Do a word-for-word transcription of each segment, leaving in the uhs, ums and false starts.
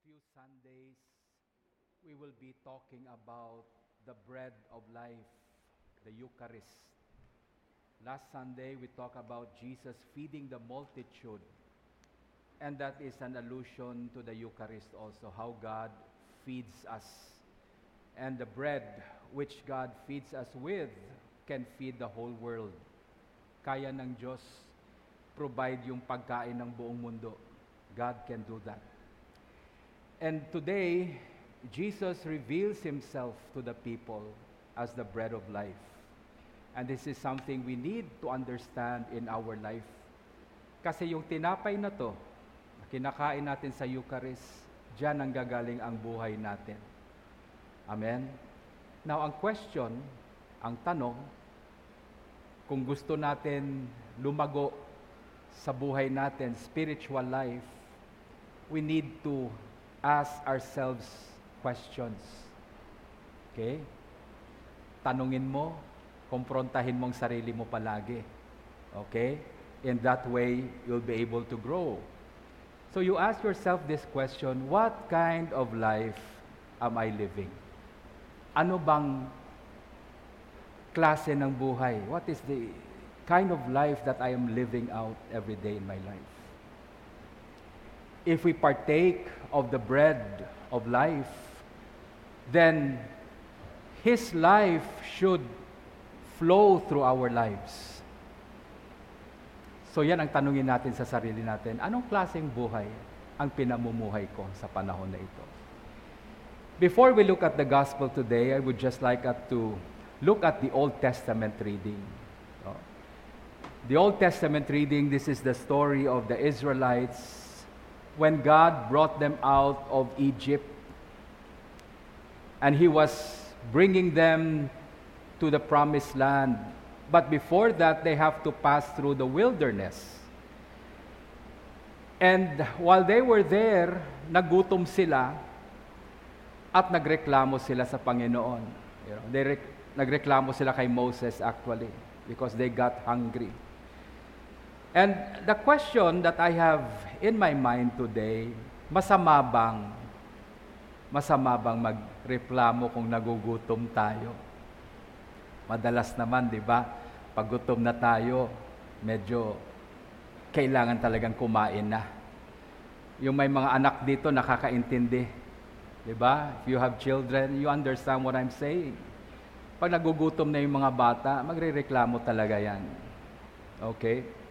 few Sundays, we will be talking about the bread of life, the Eucharist. Last Sunday, we talked about Jesus feeding the multitude. And that is an allusion to the Eucharist also, how God feeds us. And the bread which God feeds us with can feed the whole world. Kaya ng Diyos provide yung pagkain ng buong mundo. God can do that. And today, Jesus reveals Himself to the people as the bread of life. And this is something we need to understand in our life. Kasi yung tinapay na to, na kinakain natin sa Eucharist, diyan ang gagaling ang buhay natin. Amen? Now, ang question, ang tanong, kung gusto natin lumago sa buhay natin, spiritual life, we need to ask ourselves questions. Okay? Tanungin mo, komprontahin mong sarili mo palagi. Okay? In that way, you'll be able to grow. So you ask yourself this question, what kind of life am I living? Ano bang klase ng buhay? What is the kind of life that I am living out every day in my life? If we partake of the bread of life, then His life should flow through our lives. So yan ang tanungin natin sa sarili natin. Anong klaseng buhay ang pinamumuhay ko sa panahon na ito? Before we look at the gospel today, I would just like us to look at the Old Testament reading. The Old Testament reading, this is the story of the Israelites when God brought them out of Egypt, and He was bringing them to the promised land. But before that, they have to pass through the wilderness. And while they were there, nagutom sila at nagreklamo sila sa Panginoon. You know, they rec- nagreklamo sila kay Moses actually because they got hungry. And the question that I have in my mind today, masama bang, masama bang magreklamo kung nagugutom tayo? Madalas naman, di ba? Pag gutom na tayo, medyo kailangan talagang kumain na. Yung may mga anak dito, nakakaintindi. Di ba? If you have children, you understand what I'm saying. Pag nagugutom na yung mga bata, magrereklamo talaga yan. Okay?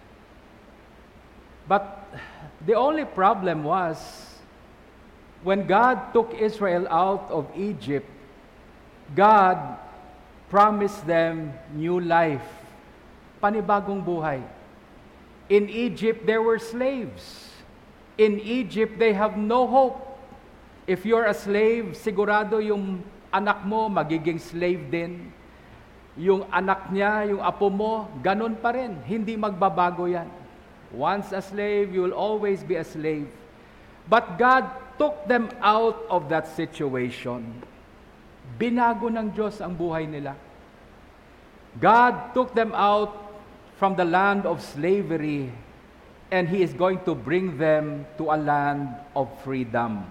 But the only problem was, when God took Israel out of Egypt, God promised them new life, panibagong buhay. In Egypt, there were slaves. In Egypt, they have no hope. If you're a slave, sigurado yung anak mo magiging slave din. Yung anak niya, yung apo mo, ganun pa rin. Hindi magbabago yan. Once a slave, you will always be a slave. But God took them out of that situation. Binago ng Diyos ang buhay nila. God took them out from the land of slavery, and He is going to bring them to a land of freedom.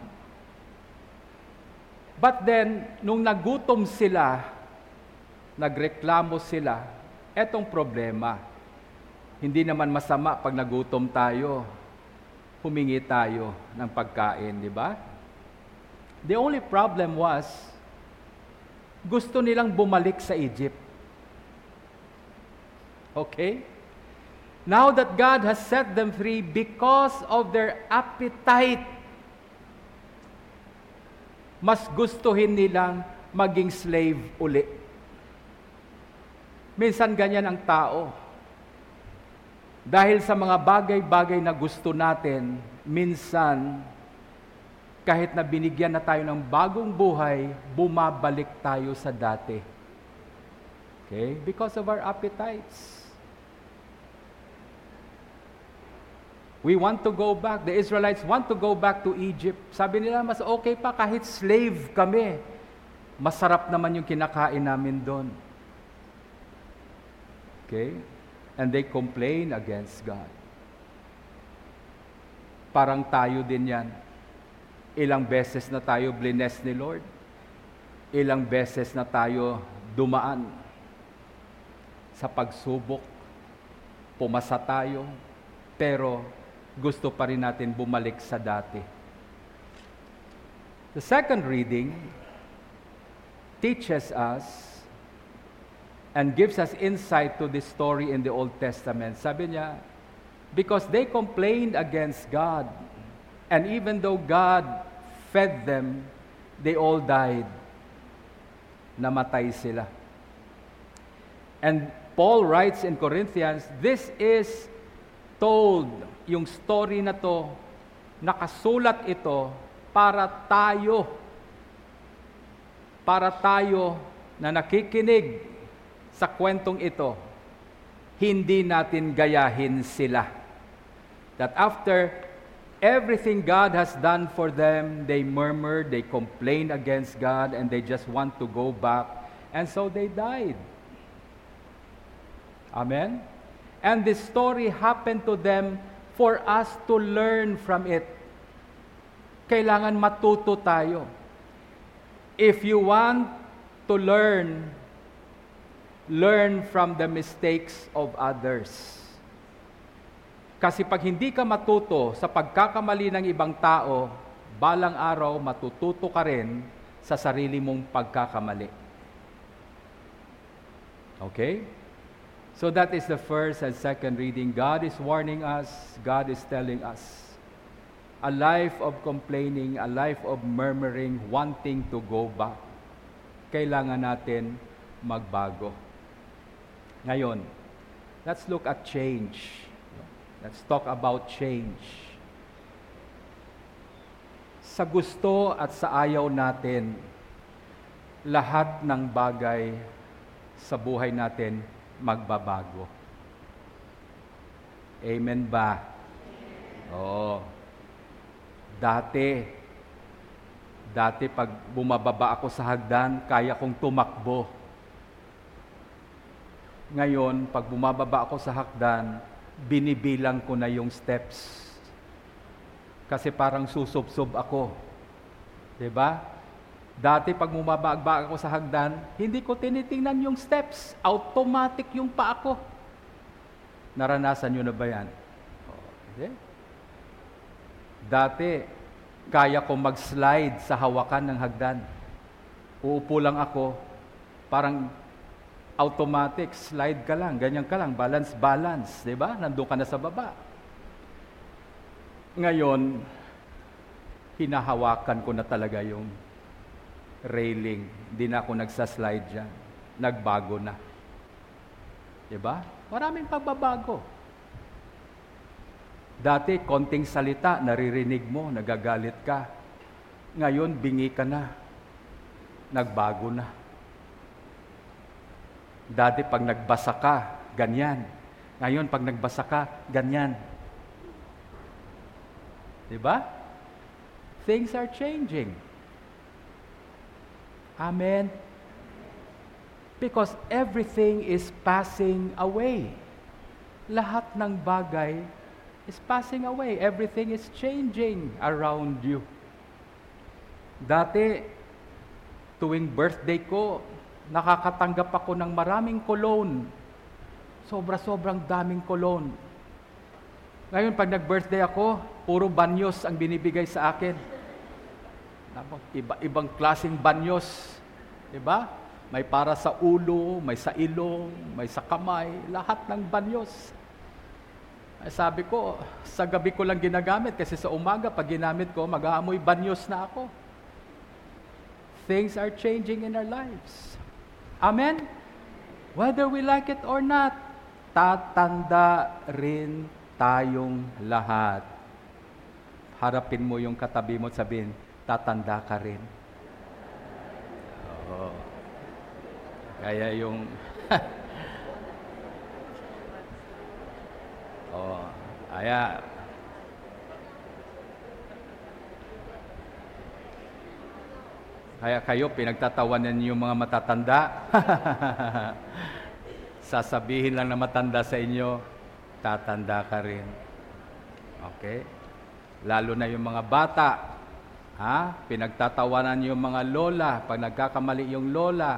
But then, nung nagutom sila, nagreklamo sila, etong problema. Hindi naman masama pag nagutom tayo, humingi tayo ng pagkain, di ba? The only problem was, gusto nilang bumalik sa Egypt. Okay? Now that God has set them free because of their appetite, mas gustuhin nilang maging slave uli. Minsan ganyan ang tao. Dahil sa mga bagay-bagay na gusto natin, minsan, kahit na binigyan na tayo ng bagong buhay, bumabalik tayo sa dati. Okay? Because of our appetites. We want to go back. The Israelites want to go back to Egypt. Sabi nila, mas okay pa kahit slave kami. Masarap naman yung kinakain namin doon. Okay? And they complain against God. Parang tayo din yan. Ilang beses na tayo blines ni Lord. Ilang beses na tayo dumaan sa pagsubok. Pumasa tayo, pero gusto pa rin natin bumalik sa dati. The second reading teaches us and gives us insight to this story in the Old Testament. Sabi niya, because they complained against God, and even though God fed them, they all died. Namatay sila. And Paul writes in Corinthians, this is told, yung story na to, nakasulat ito para tayo, para tayo na nakikinig sa kwentong ito, hindi natin gayahin sila. That after everything God has done for them, they murmured, they complained against God, and they just want to go back. And so they died. Amen? And this story happened to them for us to learn from it. Kailangan matuto tayo. If you want to learn, learn from the mistakes of others. Kasi pag hindi ka matuto sa pagkakamali ng ibang tao, balang araw matututo ka rin sa sarili mong pagkakamali. Okay? So that is the first and second reading. God is warning us, God is telling us, a life of complaining, a life of murmuring, wanting to go back. Kailangan natin magbago. Ngayon, let's look at change. Let's talk about change. Sa gusto at sa ayaw natin, lahat ng bagay sa buhay natin magbabago. Amen ba? Oo. Dati, dati pag bumababa ako sa hagdan, kaya kong tumakbo. Ngayon, pag bumababa ako sa hagdan, binibilang ko na yung steps. Kasi parang susubsob ako. Diba? Dati pag bumababa ako sa hagdan, hindi ko tinitingnan yung steps. Automatic yung paa ko. Naranasan nyo na ba yan? Okay. Dati, kaya ko mag-slide sa hawakan ng hagdan. Uupo lang ako, parang automatic, slide ka lang, ganyan ka lang, balance, balance, di ba? Nandun ka na sa baba. Ngayon, hinahawakan ko na talaga yung railing. Hindi na ako nagsaslide dyan. Nagbago na. Di ba? Maraming pagbabago. Dati, konting salita, naririnig mo, nagagalit ka. Ngayon, bingi ka na. Nagbago na. Dati, pag nagbasa ka, ganyan. Ngayon, pag nagbasa ka, ganyan. Diba? Things are changing. Amen? Because everything is passing away. Lahat ng bagay is passing away. Everything is changing around you. Dati, tuwing birthday ko, nakakatanggap ako ng maraming cologne. Sobra-sobrang daming cologne. Ngayon, pag nag-birthday ako, puro banyos ang binibigay sa akin. Iba-ibang klaseng banyos. Diba? May para sa ulo, may sa ilong, may sa kamay, lahat ng banyos. Ay, sabi ko, sa gabi ko lang ginagamit kasi sa umaga, pag ginamit ko, mag-aamoy banyos na ako. Things are changing in our lives. Amen? Whether we like it or not, tatanda rin tayong lahat. Harapin mo yung katabi mo at sabihin, tatanda ka rin. Oo. Kaya yung... Oo. Kaya... Kaya kayo, pinagtatawanan niyo yung mga matatanda. Sasabihin lang na matanda sa inyo, tatanda ka rin. Okay? Lalo na yung mga bata, Ha? Pinagtatawanan yung mga lola, pag nagkakamali yung lola.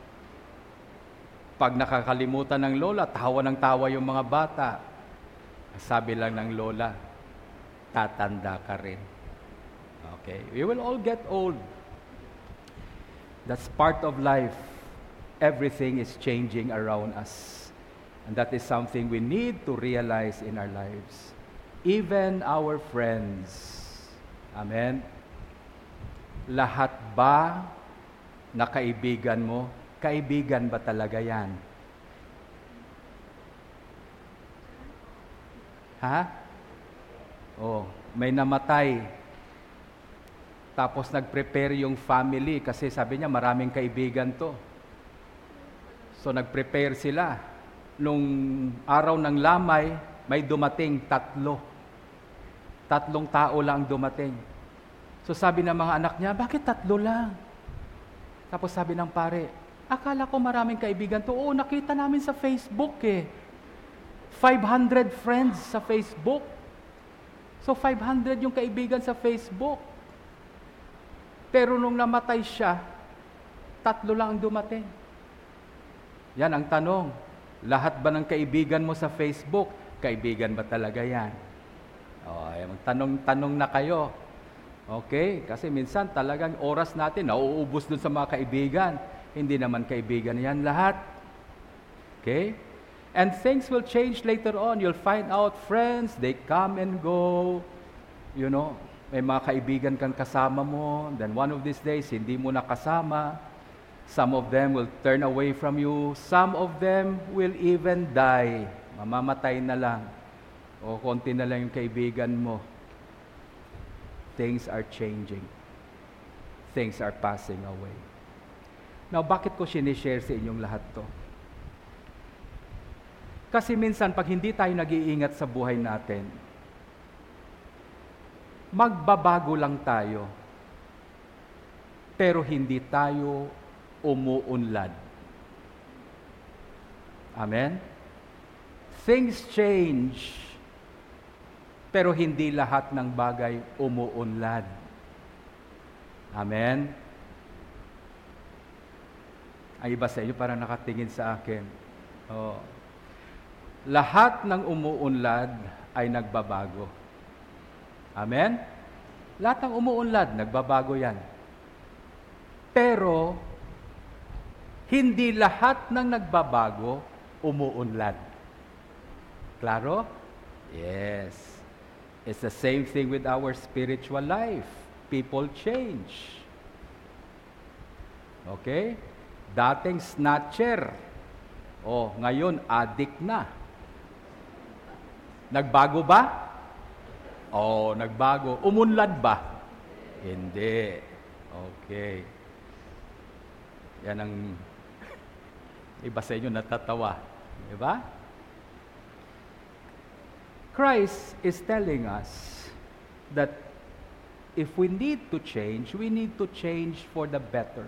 Pag nakakalimutan ng lola, tawa ng tawa yung mga bata. Sabi lang ng lola, tatanda ka rin. Okay? We will all get old. That's part of life. Everything is changing around us. And that is something we need to realize in our lives. Even our friends. Amen? Lahat ba na kaibigan mo, kaibigan ba talaga yan? Ha? Oh, may namatay. Tapos nag-prepare yung family kasi sabi niya maraming kaibigan to. So nag-prepare sila. Nung araw ng lamay, may dumating tatlo. Tatlong tao lang dumating. So sabi ng mga anak niya, bakit tatlo lang? Tapos sabi ng pare, akala ko maraming kaibigan to. Oo, nakita namin sa Facebook eh. five hundred friends sa Facebook. So five hundred yung kaibigan sa Facebook. Pero nung namatay siya, tatlo lang ang dumating. Yan ang tanong. Lahat ba ng kaibigan mo sa Facebook, kaibigan ba talaga yan? O, tanong-tanong na kayo. Okay? Kasi minsan talagang oras natin nauubos dun sa mga kaibigan. Hindi naman kaibigan yan lahat. Okay? And things will change later on. You'll find out friends, they come and go. You know, may mga kaibigan kang kasama mo. Then one of these days, hindi mo na kasama. Some of them will turn away from you. Some of them will even die. Mamamatay na lang. O konti na lang yung kaibigan mo. Things are changing. Things are passing away. Now, bakit ko sinishare sa inyong lahat to? Kasi minsan, pag hindi tayo nag-iingat sa buhay natin, magbabago lang tayo, pero hindi tayo umuunlad. Amen? Things change, pero hindi lahat ng bagay umuunlad. Amen? Ang iba sa inyo parang nakatingin sa akin. Oh. Lahat ng umuunlad ay nagbabago. Amen? Lahat ng umuunlad, nagbabago yan. Pero, hindi lahat ng nagbabago, umuunlad. Klaro? Yes. It's the same thing with our spiritual life. People change. Okay? Dating snatcher. Oh, ngayon, addict na. Nagbago ba? Oh, nagbago. Umunlad ba? Hindi. Okay. Yan ang iba sa inyo natatawa. Diba? Christ is telling us that if we need to change, we need to change for the better.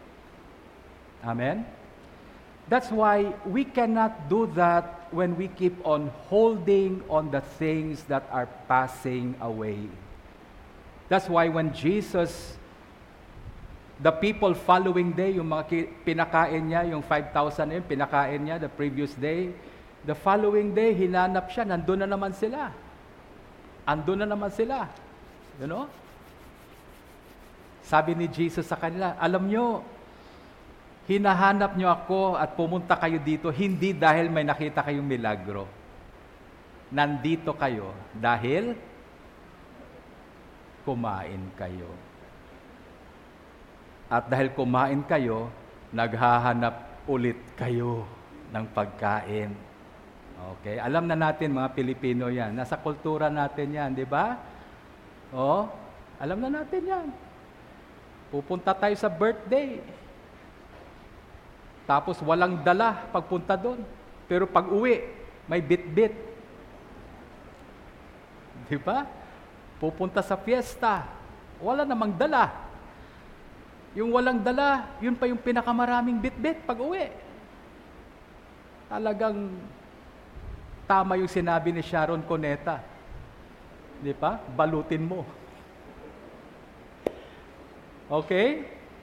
Amen? That's why we cannot do that when we keep on holding on the things that are passing away. That's why when Jesus, the people following day, yung mga pinakain niya, yung five thousand yun, pinakain niya the previous day, the following day, hinanap siya, nandun na naman sila. Andun na naman sila. You know? Sabi ni Jesus sa kanila, alam nyo, hinahanap nyo ako at pumunta kayo dito, hindi dahil may nakita kayong milagro. Nandito kayo dahil kumain kayo. At dahil kumain kayo, naghahanap ulit kayo ng pagkain. Okay, alam na natin mga Pilipino yan. Nasa kultura natin yan, di ba? Oh, alam na natin yan. Pupunta tayo sa birthday. Tapos walang dala pagpunta doon. Pero pag uwi, may bit-bit. Di ba? Pupunta sa fiesta. Wala namang dala. Yung walang dala, yun pa yung pinakamaraming bit-bit pag uwi. Talagang tama yung sinabi ni Sharon Cuneta. Di ba? Balutin mo. Okay?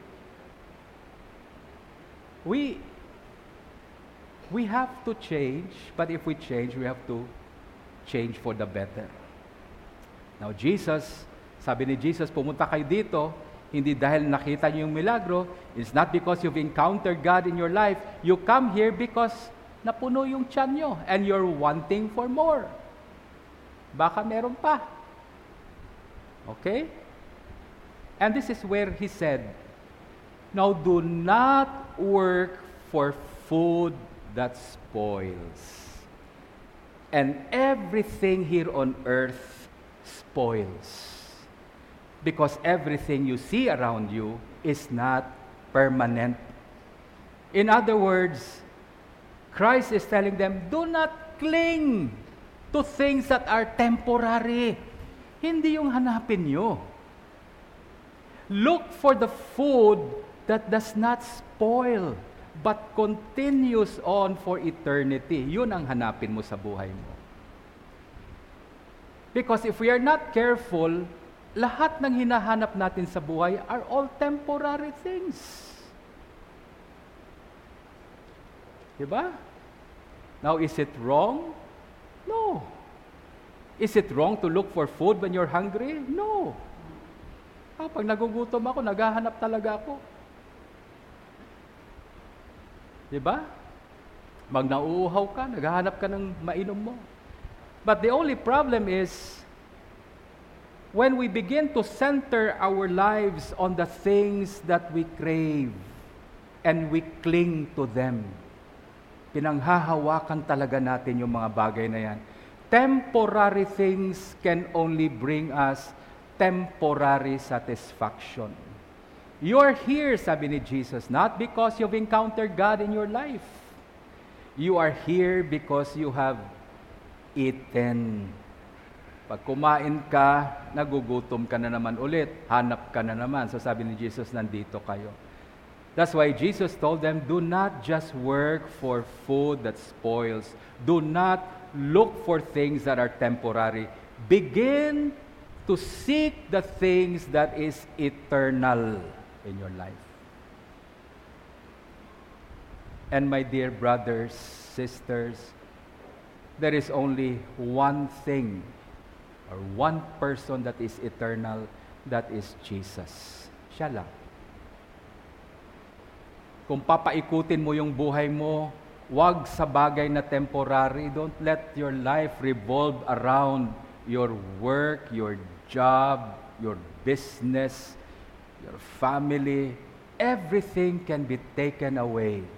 We we have to change, but if we change, we have to change for the better. Now, Jesus, sabi ni Jesus, pumunta kayo dito, hindi dahil nakita niyo yung milagro, it's not because you've encountered God in your life. You come here because napuno yung tiyan nyo and you're wanting for more. Baka meron pa. Okay? And this is where he said, now do not work for food that spoils. And everything here on earth spoils. Because everything you see around you is not permanent. In other words, Christ is telling them, do not cling to things that are temporary. Hindi yung hanapin nyo. Look for the food that does not spoil, but continues on for eternity. Yun ang hanapin mo sa buhay mo. Because if we are not careful, lahat ng hinahanap natin sa buhay are all temporary things. Diba? Now, is it wrong? No. Is it wrong to look for food when you're hungry? No. Ah, pag nagugutom ako, naghahanap talaga ako. Diba? Pag nauuhaw ka, naghahanap ka ng mainom mo. But the only problem is, when we begin to center our lives on the things that we crave and we cling to them, pinanghahawakan talaga natin yung mga bagay na yan. Temporary things can only bring us temporary satisfaction. You're here, sabi ni Jesus, not because you've encountered God in your life. You are here because you have eaten. Pag kumain ka, nagugutom ka na naman ulit, hanap ka na naman. So sabi ni Jesus, nandito kayo. That's why Jesus told them, do not just work for food that spoils. Do not look for things that are temporary. Begin to seek the things that is eternal in your life. And my dear brothers, sisters, there is only one thing or one person that is eternal, that is Jesus. Siya lang. Kung papaikutin mo yung buhay mo, wag sa bagay na temporary. Don't let your life revolve around your work, your job, your business, your family. Everything can be taken away.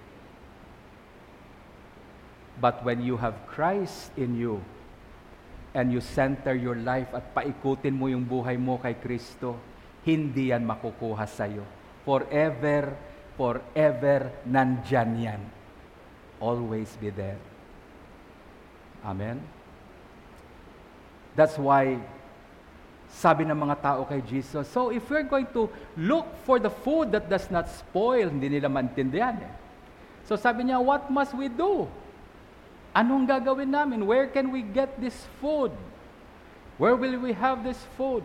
But when you have Christ in you, and you center your life at paikutin mo yung buhay mo kay Kristo, hindi yan makukuha sa'yo. Forever, forever, nandyan yan. Always be there. Amen? That's why, sabi ng mga tao kay Jesus, so if we're going to look for the food that does not spoil, hindi nila maintindihan eh. So sabi niya, what must we do? Anong gagawin namin? Where can we get this food? Where will we have this food?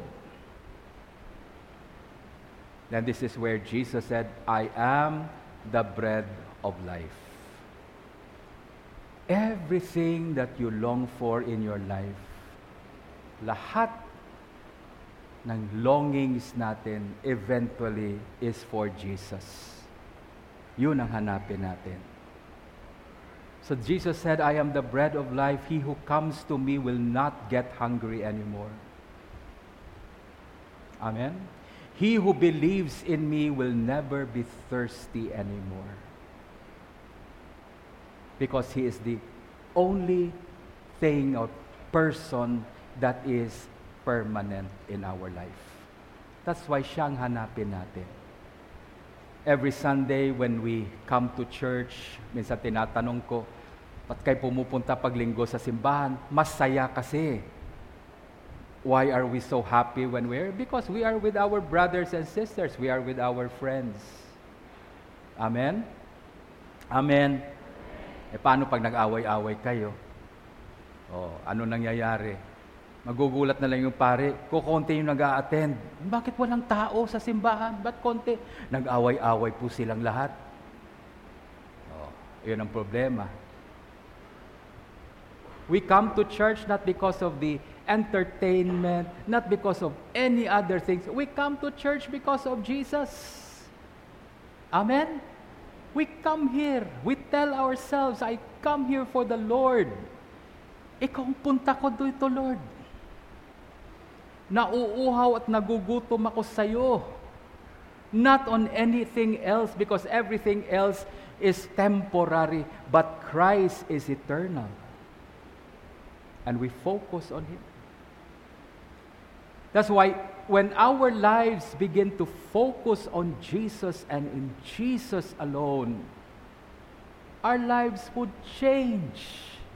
Then this is where Jesus said, I am the bread of life. Everything that you long for in your life, lahat ng longings natin eventually is for Jesus. Yun ang hanapin natin. So Jesus said, I am the bread of life. He who comes to me will not get hungry anymore. Amen? He who believes in me will never be thirsty anymore. Because He is the only thing or person that is permanent in our life. That's why siyang hanapin natin. Every Sunday when we come to church, minsan tinatanong ko, ba't kayo pumupunta pag linggo sa simbahan? Masaya kasi. Why are we so happy when we're? Because we are with our brothers and sisters. We are with our friends. Amen? Amen? E paano pag nag-away-away kayo? Oh, ano nangyayari? Magugulat na lang yung pare, kukonti yung nag-a-attend. Bakit walang tao sa simbahan? Ba't konti? Nag-away-away po silang lahat. Oh, yun ang problema. We come to church not because of the entertainment, not because of any other things. We come to church because of Jesus. Amen? We come here. We tell ourselves, I come here for the Lord. Ikaw ang punta ko dito, Lord. Nauuhaw at nagugutom ako sa iyo. Not on anything else, because everything else is temporary, but Christ is eternal. And we focus on Him. That's why when our lives begin to focus on Jesus and in Jesus alone, our lives would change.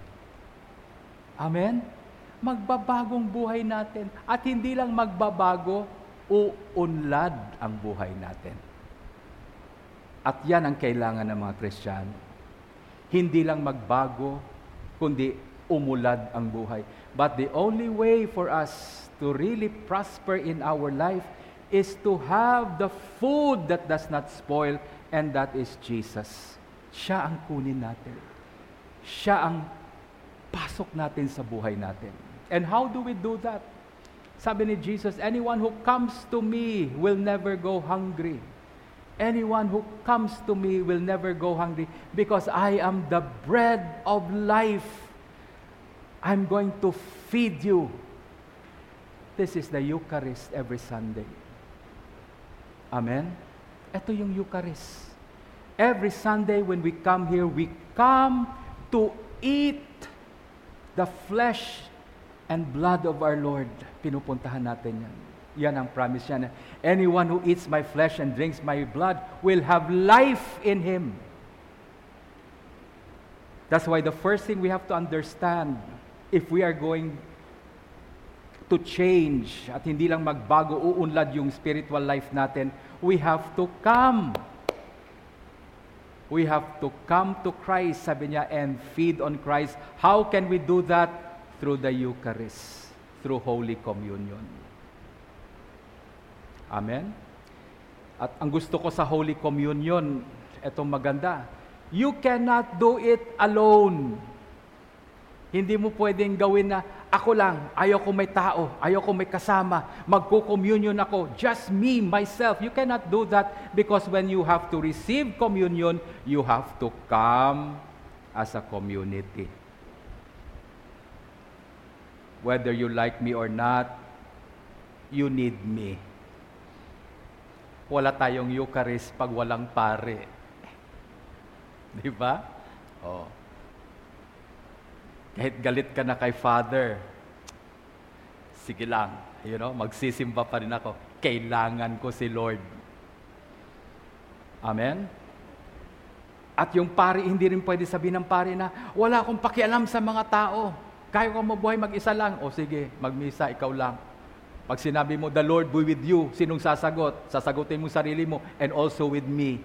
Amen? Magbabagong buhay natin. At hindi lang magbabago, uunlad ang buhay natin. At yan ang kailangan ng mga Kristiyano. Hindi lang magbago, kundi umulad ang buhay. But the only way for us to really prosper in our life is to have the food that does not spoil, and that is Jesus. Siya ang kunin natin. Siya ang pasok natin sa buhay natin. And how do we do that? Sabi ni Jesus, anyone who comes to me will never go hungry. Anyone who comes to me will never go hungry, because I am the bread of life. I'm going to feed you. This is the Eucharist every Sunday. Amen? Ito yung Eucharist. Every Sunday when we come here, we come to eat the flesh and blood of our Lord. Pinupuntahan natin yan. Yan ang promise niya. Anyone who eats my flesh and drinks my blood will have life in him. That's why the first thing we have to understand, if we are going to change at hindi lang magbago, uunlad yung spiritual life natin, we have to come. We have to come to Christ, sabi niya, and feed on Christ. How can we do that? Through the Eucharist, through Holy Communion. Amen? At ang gusto ko sa Holy Communion, etong maganda, you cannot do it alone. Hindi mo pwedeng gawin na, ako lang, ayaw ko may tao, ayaw ko may kasama, magko-communion ako, just me, myself. You cannot do that, because when you have to receive communion, you have to come as a community. Whether you like me or not, you need me. Wala tayong Eucharist pag walang pare. Di ba? Oh. Kahit galit ka na kay Father, sige lang, you know, magsisimba pa rin ako. Kailangan ko si Lord. Amen? At yung pari, hindi rin pwede sabihin ng pari na, wala akong pakialam sa mga tao. Kaya ko mabuhay mag-isa lang. O sige, magmisa, ikaw lang. Pag sinabi mo, the Lord be with you, sinong sasagot? Sasagutin mo sarili mo, and also with me.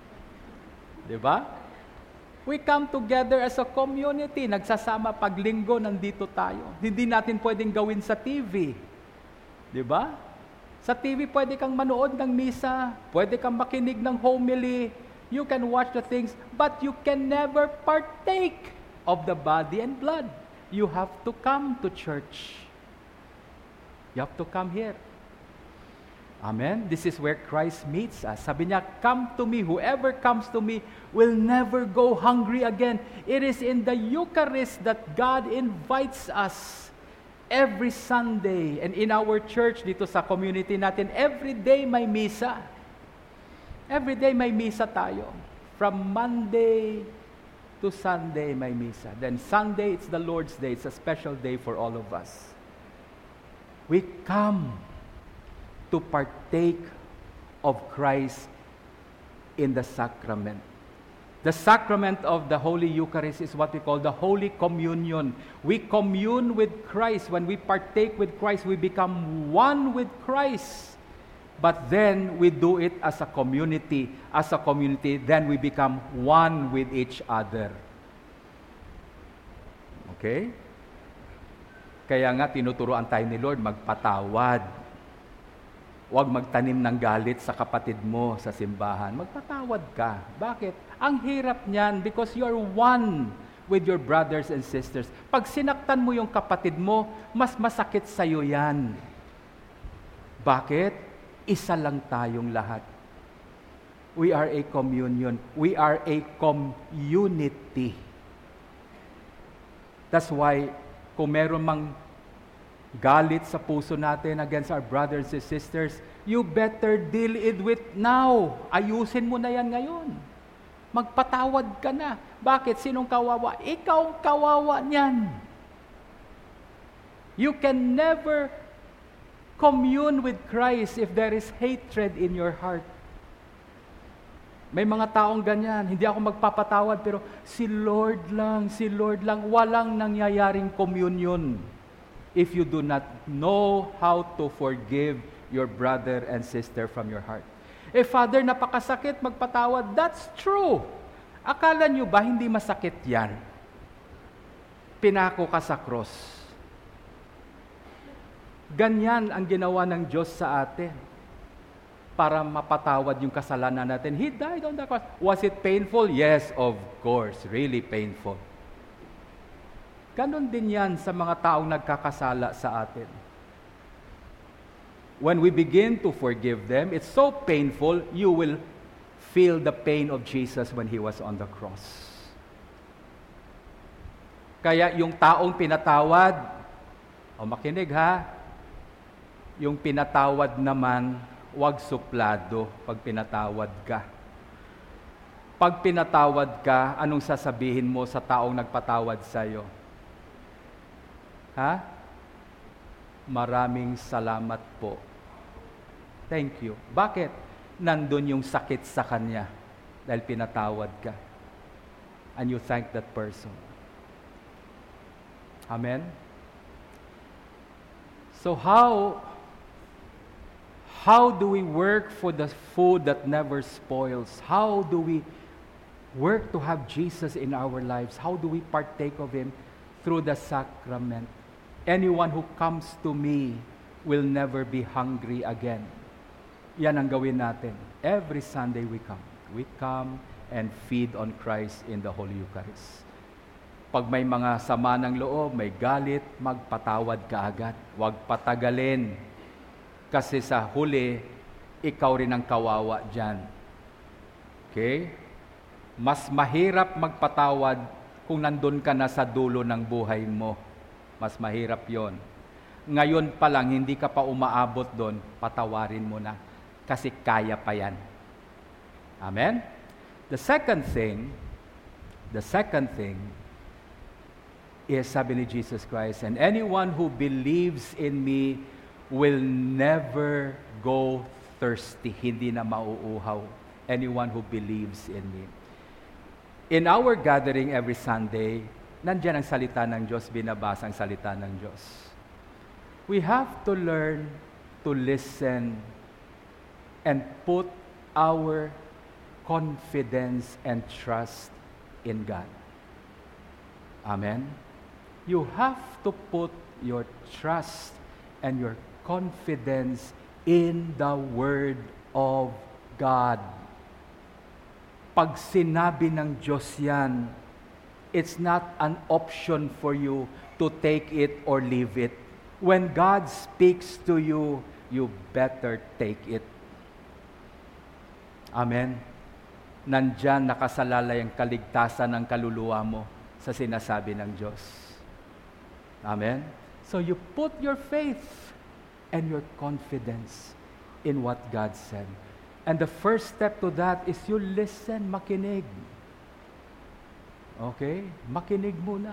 Diba? We come together as a community. Nagsasama pag linggo, nandito tayo. Hindi natin pwedeng gawin sa T V. Diba? Sa T V, pwede kang manood ng misa. Pwede kang makinig ng homily. You can watch the things, but you can never partake of the body and blood. You have to come to church. You have to come here. Amen? This is where Christ meets us. Sabi niya, come to me. Whoever comes to me will never go hungry again. It is in the Eucharist that God invites us every Sunday. And in our church, dito sa community natin, every day may misa. Every day may misa tayo. From Monday to Sunday may misa. Then Sunday, it's the Lord's Day. It's a special day for all of us. We come to partake of Christ in the sacrament. The sacrament of the Holy Eucharist is what we call the Holy Communion. We commune with Christ. When we partake with Christ, we become one with Christ. But then we do it as a community. As a community, then we become one with each other. Okay? Kaya nga, tinuturoan tayo ni Lord, magpatawad. Huwag magtanim ng galit sa kapatid mo sa simbahan. Magpatawad ka. Bakit? Ang hirap niyan because you are one with your brothers and sisters. Pag sinaktan mo yung kapatid mo, mas masakit sa'yo yan. Bakit? Isa lang tayong lahat. We are a communion. We are a community. That's why, kung meron mang galit sa puso natin against our brothers and sisters, you better deal it with now. Ayusin mo na yan ngayon. Magpatawad ka na. Bakit? Sinong kawawa? Ikaw ang kawawa niyan. You can never commune with Christ if there is hatred in your heart. May mga taong ganyan, hindi ako magpapatawad, pero si Lord lang, si Lord lang, walang nangyayaring communion if you do not know how to forgive your brother and sister from your heart. Eh, Father, napakasakit magpatawad. That's true. Akala nyo ba hindi masakit yan? Pinako ka sa cross. Ganyan ang ginawa ng Diyos sa atin para mapatawad yung kasalanan natin. He died on the cross. Was it painful? Yes, of course. Really painful. Ganon din yan sa mga taong nagkakasala sa atin. When we begin to forgive them, it's so painful, you will feel the pain of Jesus when He was on the cross. Kaya yung taong pinatawad, o makinig ha, yung pinatawad naman, huwag suplado pag pinatawad ka. Pag pinatawad ka, anong sasabihin mo sa taong nagpatawad sa'yo? Ha? Maraming salamat po. Thank you. Bakit? Nandun yung sakit sa kanya dahil pinatawad ka. And you thank that person. Amen? So how How do we work for the food that never spoils? How do we work to have Jesus in our lives? How do we partake of Him? Through the sacrament. Anyone who comes to me will never be hungry again. Yan ang gawin natin. Every Sunday we come. We come and feed on Christ in the Holy Eucharist. Pag may mga sama ng loob, may galit, magpatawad ka agad. Huwag patagalin. Kasi sa huli, ikaw rin ang kawawa dyan. Okay? Mas mahirap magpatawad kung nandun ka na sa dulo ng buhay mo. Mas mahirap yon. Ngayon pa lang, hindi ka pa umaabot doon, patawarin mo na. Kasi kaya pa yan. Amen? The second thing, the second thing, is sabi ni Jesus Christ, and anyone who believes in me will never go thirsty. Hindi na mauuhaw. Anyone who believes in me. In our gathering every Sunday, nandiyan ang salita ng Diyos, binabasa ang salita ng Diyos. We have to learn to listen and put our confidence and trust in God. Amen? You have to put your trust and your confidence in the Word of God. Pag sinabi ng Diyos yan, it's not an option for you to take it or leave it. When God speaks to you, you better take it. Amen? Nandyan nakasalalay ang kaligtasan ng kaluluwa mo sa sinasabi ng Diyos. Amen? So you put your faith and your confidence in what God said. And the first step to that is you listen, makinig. Okay? Makinig muna.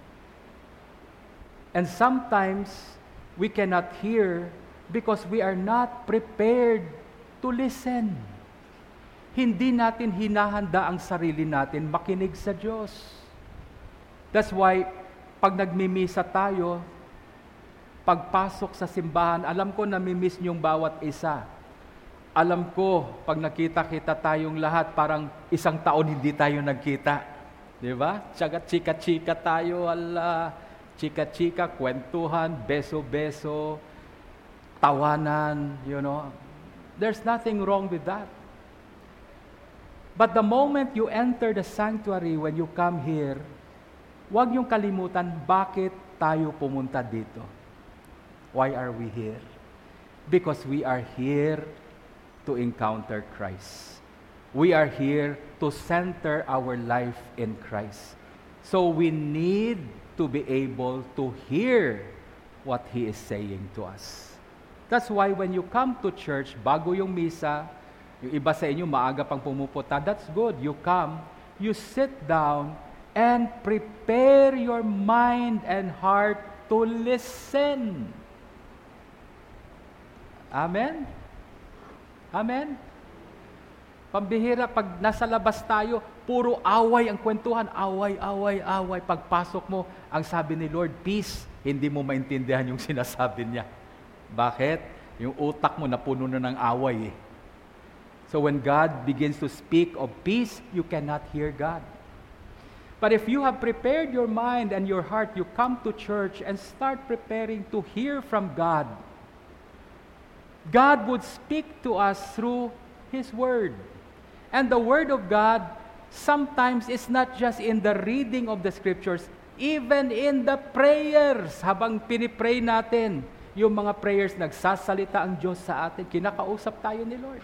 And sometimes, we cannot hear because we are not prepared to listen. Hindi natin hinahanda ang sarili natin makinig sa Diyos. That's why, pag nagmimisa tayo, pagpasok sa simbahan, alam ko namimiss niyong bawat isa. Alam ko, pag nakita-kita tayong lahat, parang isang taon hindi tayo nagkita. Di ba? Tsaka chika-chika tayo, ala. Chika-chika, kwentuhan, beso-beso, tawanan, you know. There's nothing wrong with that. But the moment you enter the sanctuary, when you come here, huwag niyong kalimutan bakit tayo pumunta dito. Why are we here? Because we are here to encounter Christ. We are here to center our life in Christ. So we need to be able to hear what He is saying to us. That's why when you come to church, bago yung misa, yung iba sa inyo maaga pang pumupunta, that's good. You come, you sit down, and prepare your mind and heart to listen. Amen? Amen? Pambihira, pag nasa labas tayo, puro away ang kwentuhan. Away, away, away. Pagpasok mo, ang sabi ni Lord, peace. Hindi mo maintindihan yung sinasabi niya. Bakit? Yung utak mo napuno na ng away eh. So when God begins to speak of peace, you cannot hear God. But if you have prepared your mind and your heart, you come to church and start preparing to hear from God. God would speak to us through His Word. And the Word of God sometimes is not just in the reading of the Scriptures, even in the prayers. Habang pinipray natin, yung mga prayers, nagsasalita ang Diyos sa atin, kinakausap tayo ni Lord.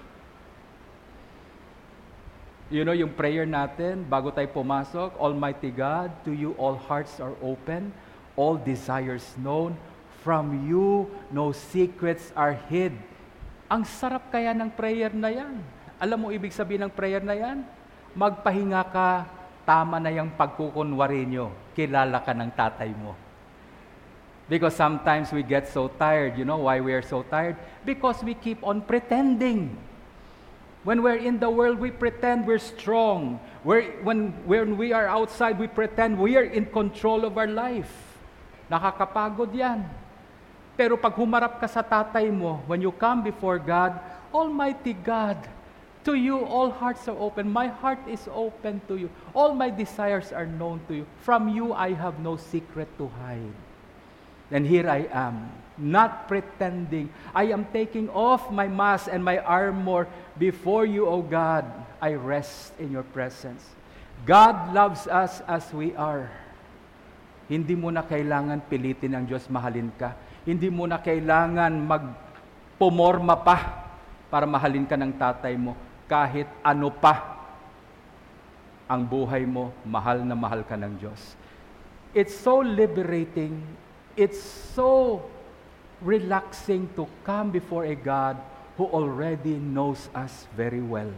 You know, yung prayer natin, bago tayo pumasok, Almighty God, to you all hearts are open, all desires known, from you no secrets are hid. Ang sarap kaya ng prayer na yan. Alam mo ibig sabihin ng prayer na yan? Magpahinga ka, tama na yung pagkukunwari nyo. Kilala ka ng tatay mo. Because sometimes we get so tired. You know why we are so tired? Because we keep on pretending. When we're in the world, we pretend we're strong. We're, when, when we are outside, we pretend we are in control of our life. Nakakapagod yan. Pero pag humarap ka sa tatay mo, when you come before God, Almighty God, to you all hearts are open. My heart is open to you. All my desires are known to you. From you I have no secret to hide. And here I am, not pretending. I am taking off my mask and my armor before you, O God. I rest in your presence. God loves us as we are. Hindi mo na kailangan pilitin ang Diyos mahalin ka. Hindi mo na kailangan magpumorma pa para mahalin ka ng tatay mo. Kahit ano pa ang buhay mo, mahal na mahal ka ng Diyos. It's so liberating. It's so relaxing to come before a God who already knows us very well.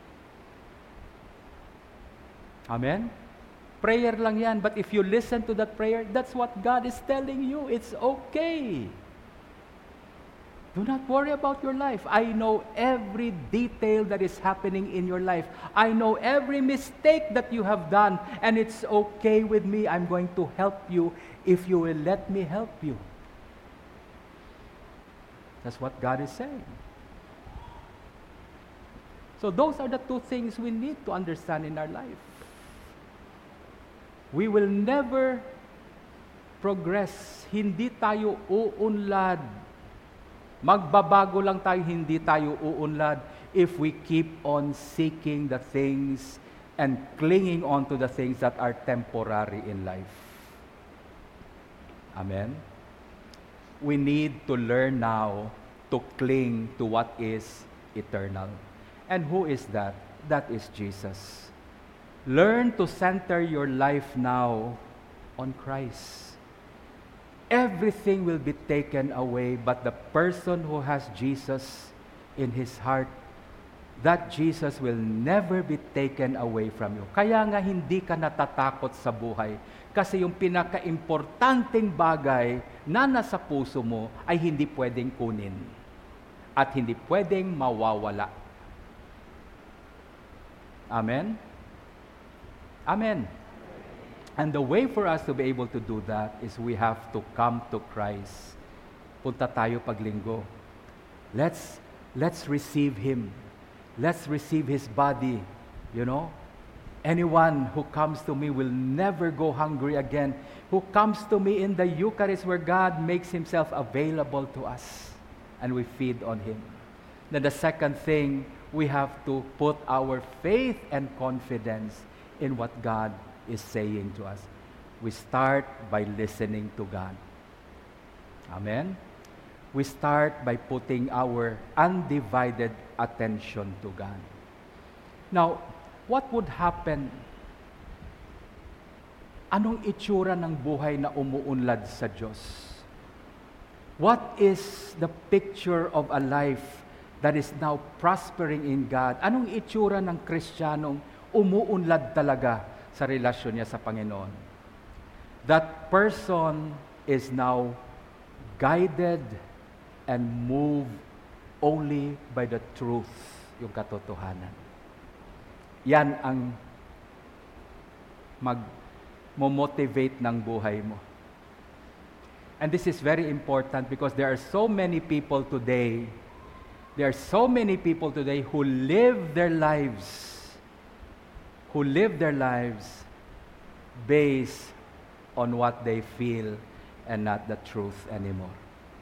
Amen? Prayer lang yan, but if you listen to that prayer, that's what God is telling you. It's okay. Do not worry about your life. I know every detail that is happening in your life. I know every mistake that you have done, and it's okay with me. I'm going to help you if you will let me help you. That's what God is saying. So those are the two things we need to understand in our life. We will never progress. Hindi tayo uunlad. Magbabago lang tayo, hindi tayo uunlad if we keep on seeking the things and clinging on to the things that are temporary in life. Amen? We need to learn now to cling to what is eternal. And who is that? That is Jesus. Learn to center your life now on Christ. Everything will be taken away, but the person who has Jesus in his heart, that Jesus will never be taken away from you. Kaya nga hindi ka natatakot sa buhay. Kasi yung pinaka-importanting bagay na nasa puso mo ay hindi pwedeng kunin. At hindi pwedeng mawawala. Amen? Amen. And the way for us to be able to do that is we have to come to Christ. Punta tayo paglinggo. Let's let's receive Him. Let's receive His body. You know? Anyone who comes to me will never go hungry again who comes to me in the Eucharist where God makes himself available to us and we feed on him. Then the second thing, we have to put our faith and confidence in what God is saying to us. We start by listening to God. Amen? We start by putting our undivided attention to God. Now, what would happen? Anong itsura ng buhay na umuunlad sa Diyos? What is the picture of a life that is now prospering in God? Anong itsura ng Kristiyanong umuunlad talaga sa relasyon niya sa Panginoon? That person is now guided and moved only by the truth, yung katotohanan. Yan ang mag-motivate ng buhay mo. And this is very important because there are so many people today, there are so many people today who live their lives, who live their lives based on what they feel and not the truth anymore.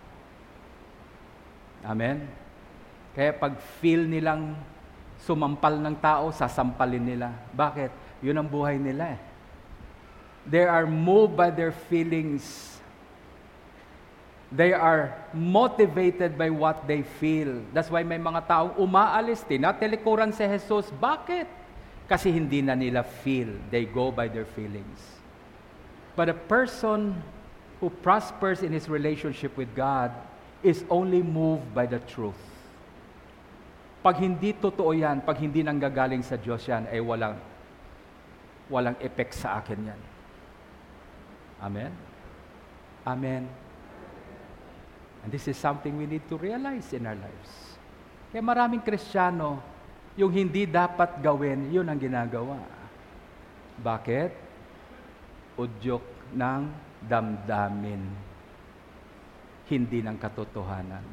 Amen? Kaya pag feel nilang sumampal ng tao, sasampalin nila. Bakit? Yun ang buhay nila eh. They are moved by their feelings. They are motivated by what they feel. That's why may mga taong umaalis, tinatelikuran si Jesus. Bakit? Kasi hindi na nila feel. They go by their feelings. But a person who prospers in his relationship with God is only moved by the truth. Pag hindi totoo yan, pag hindi nanggagaling sa Diyos yan, ay walang, walang effect sa akin yan. Amen? Amen. And this is something we need to realize in our lives. Kaya maraming Kristiyano, yung hindi dapat gawin, yun ang ginagawa. Bakit? Udyok ng damdamin, hindi ng katotohanan.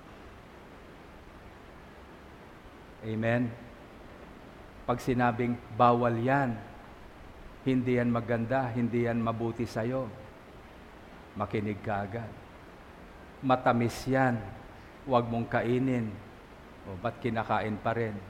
Amen? Pag sinabing bawal yan, hindi yan maganda, hindi yan mabuti sa'yo, makinig ka agad. Matamis yan, huwag mong kainin. O, ba't kinakain pa rin?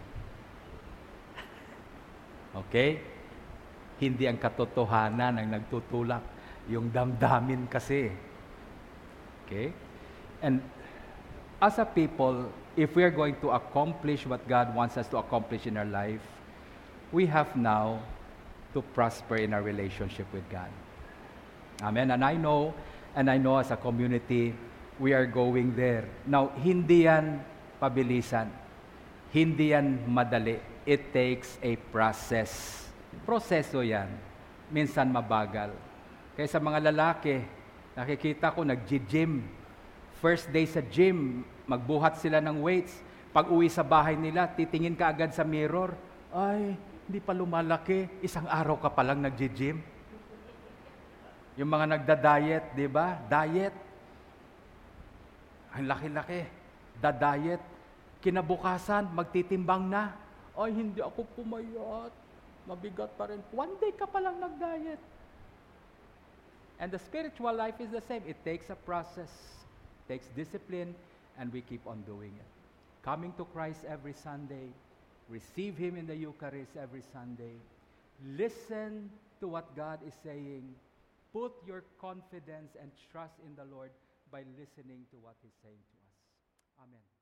Okay? Hindi ang katotohanan ang nagtutulak. Yung damdamin kasi. Okay? And as a people, if we are going to accomplish what God wants us to accomplish in our life, we have now to prosper in our relationship with God. Amen? And I know, and I know as a community, we are going there. Now, hindi yan pabilisan. Hindi yan madali. It takes a process. Proseso yan. Minsan mabagal. Kaya sa mga lalaki, nakikita ko nag-gym. First day sa gym, magbuhat sila ng weights. Pag uwi sa bahay nila, titingin ka agad sa mirror. Ay, hindi pa lumalaki. Isang araw ka palang nag-gym. Yung mga nagda-diet, di ba? Diet. Ang laki-laki. Da-diet. Kinabukasan, magtitimbang na. Ay, hindi ako pumayat. Mabigat pa rin. One day ka palang nag-diet. And the spiritual life is the same. It takes a process, takes discipline, and we keep on doing it. Coming to Christ every Sunday, receive Him in the Eucharist every Sunday, listen to what God is saying, put your confidence and trust in the Lord by listening to what He's saying to us. Amen.